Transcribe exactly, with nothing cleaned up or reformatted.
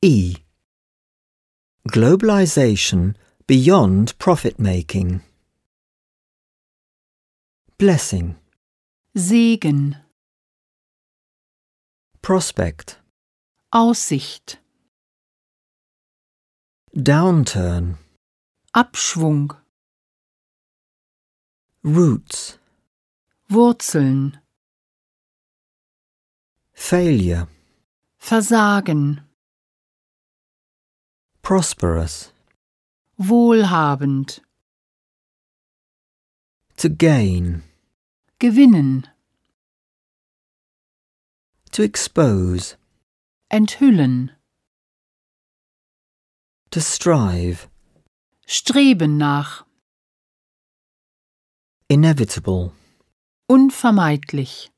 E. Globalization beyond profit-making. Blessing. Segen. Prospect. Aussicht. Downturn. Abschwung. Roots. Wurzeln. Failure. Versagen. Prosperous. Wohlhabend. To gain. Gewinnen. To expose. Enthüllen. To strive. Streben nach. Inevitable. Unvermeidlich.